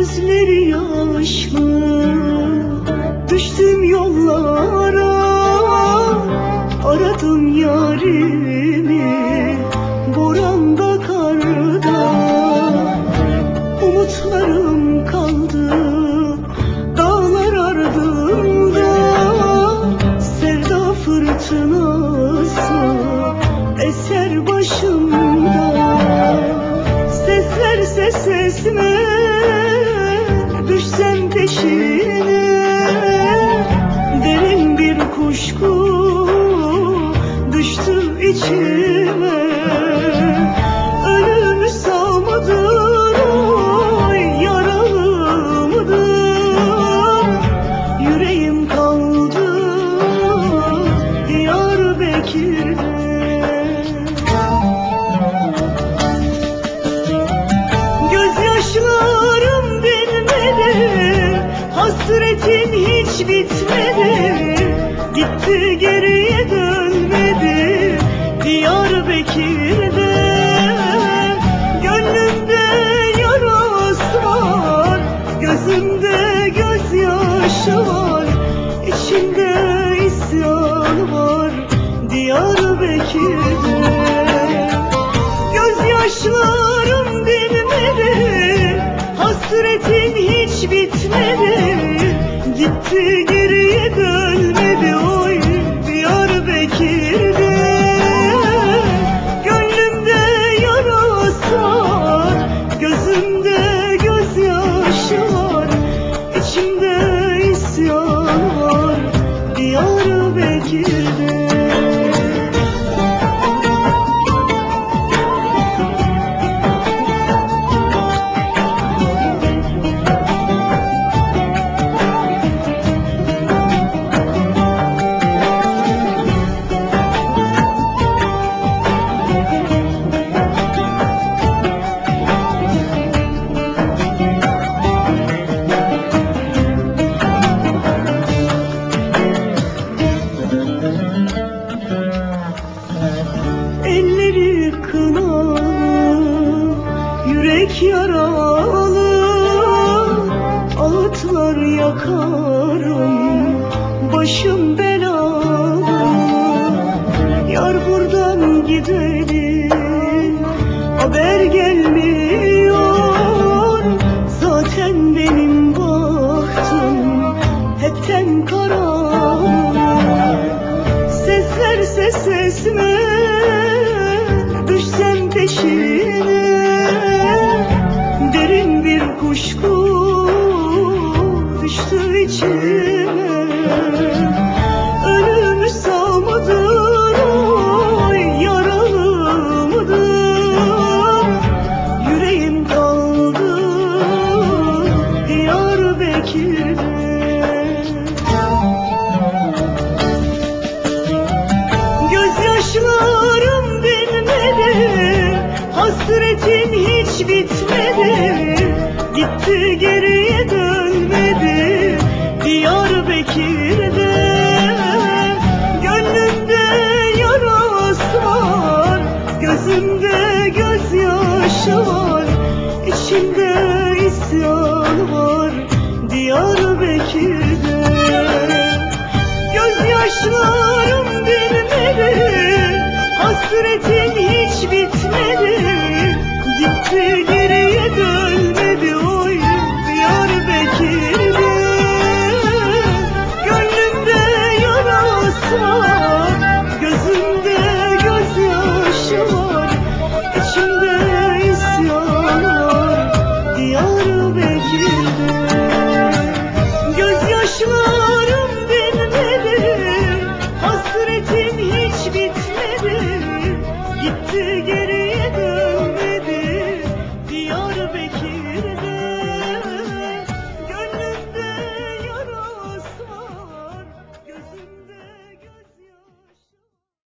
gözleri yaşlı, düştüm yollara, aradım yarimi boranda karda. Umutlarım kaldı dağlar ardında, sevda fırtınası eser başımda. Sesler ses esme, düşsem peşine, derin bir kuşku düştü içime. Ölüm sağ mıdır, oy yaralı mıdır? Yüreğim kaldı Diyarbakır'da. Gözyaşlarım dinmedi, hasretin hiç bitmedi. Gitti geriye dönmedi Diyarbakır'da. Gönlümde yarası var, gözümde gözyaşı var, içimde isyan var Diyarbakır'da. Gözyaşlarım dinmedi, hasretin hiç bitmedi. Gitti geriye dönmedi oy Diyarbakır'da. Gönlümde yarası var, gözümde gözyaşı var, içimde isyan var Diyarbakır'da. Elleri kınalı, yürek yaralı, ağıtlar yakarım, başım belalı. Yar buradan gideli haber gelmiyor, zaten benim bahtım hepten karalı. Sesler ses esme, düşsem peşine, derin bir kuşku düştü içime. Ölüm sağ mıdır, oy yaralı mıdır? Yüreğim kaldı Diyarbakır'da. Gözyaşlarım dinmedi, hasretin hiç bitmedi. Gitti geriye dönmedi Diyarbakır'da. Gönlümde yarası var, gözümde gözyaşı var, içimde isyan var Diyarbakır'da. Gözyaşlarım dinmedi, hasretin hiç bitmedi.